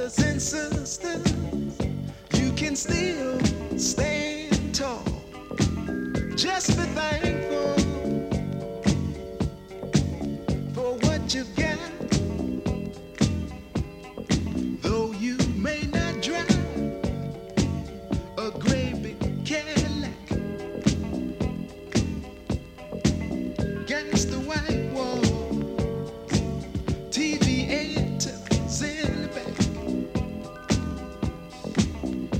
brothers and sisters, you can still stand tall. Just be thankful for what you've got. Though you may not drive a great big Cadillac, gas